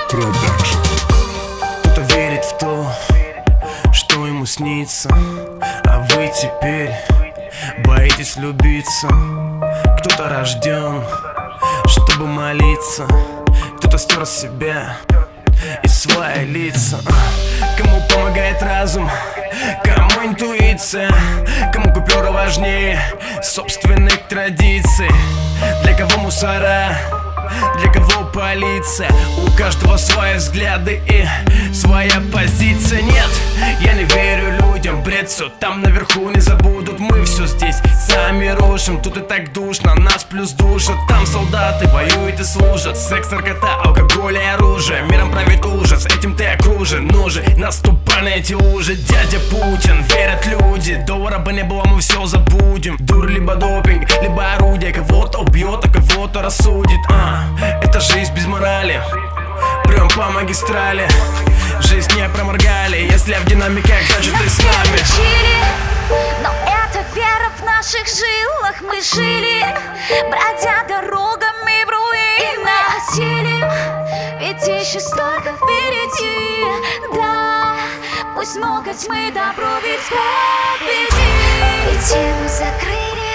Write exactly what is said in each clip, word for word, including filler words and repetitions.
Продакшн. Кто-то верит в то, что ему снится, а вы теперь боитесь влюбиться. Кто-то рожден, чтобы молиться, кто-то стер с себя и свои лица. Кому помогает разум, кому интуиция, кому купюра важнее собственных традиций. Для кого мусора, для кого полиция. У каждого свои взгляды и своя позиция. Нет, я не верю людям, бред, все там наверху не забудут. Мы все здесь сами рушим, тут и так душно, нас плюс душат. Там солдаты воюют и служат, секс, наркота, алкоголь и оружие. Миром правит ужас, этим ты окружен. Ну же, наступай на эти лужи, дядя Путин. Верят люди, доллара бы не было, мы все забудем. Дур либо допинг, либо орудие. Кого-то убьет, а кого-то рассудит. а, Это жизнь без морали, прям по магистрали. Жизнь не проморгали, если в динамиках, значит ты с нами. Учили, но это вера в наших жилах. Мы жили, бродя дорогами в руинах. Осилим, ведь еще столько впереди. Да, пусть много тьмы, добро ведь победит. И тему закрыли,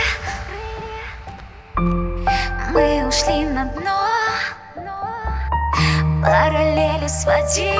мы ушли на дно, параллели сводили.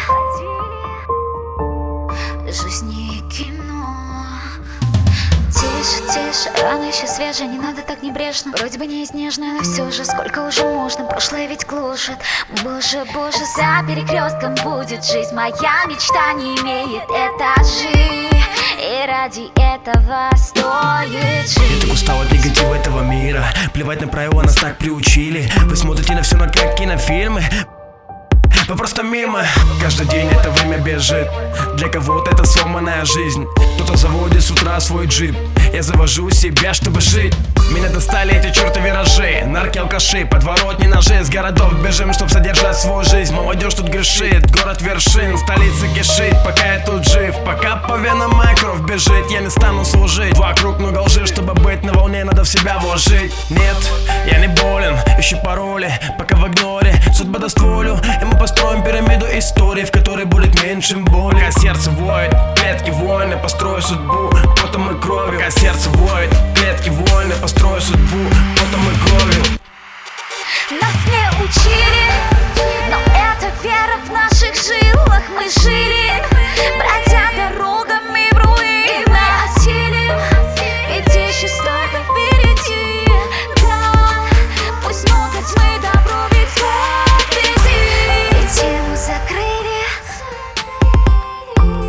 Жизнь не кино. Тише, тише, рано еще свежая, не надо так небрежно. Вроде бы не из нежной, но все же сколько уже можно. Прошлое ведь глушит. Боже, боже, за перекрестком будет жизнь. Моя мечта не имеет этажей, и ради этого стоит жить. Я так устал от негатива этого мира. Плевать на правила, нас так приучили. Вы смотрите на все на как кинофильмы. Вы просто мимо. Каждый день это время бежит. Для кого-то это сломанная жизнь. Кто-то заводит с утра свой джип. Я завожу себя, чтобы жить. Меня достали эти черты виражи, нарки, алкаши, подворотни, ножи. С городов бежим, чтоб содержать свою жизнь. Молодежь тут грешит, город вершин, столица кишит. Пока я тут жив, пока по венам моя кровь бежит, я не стану служить. Вокруг много лжи, чтобы быть на волне, надо в себя вложить. Нет, я не болен, ищу пароли, пока в игноре. Судьба даст волю, и мы построим пирамиду историй, в которой будет меньше боли. Пока сердце воет, клетки войны, построю судьбу потом и кровью. Пока сердце воет, клетки войны, построю судьбу потом и кровью. Нас не учили, но это вера в наших жилах. Мы жили, бродя дорогами в руинах. Осилим, ведь еще столько впереди. Да, пусть много тьмы, добро ведь победит. И тему закрыли,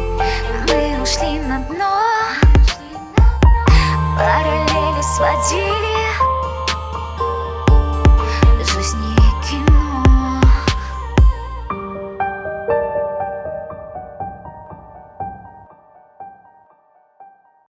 мы ушли на дно, параллели сводили.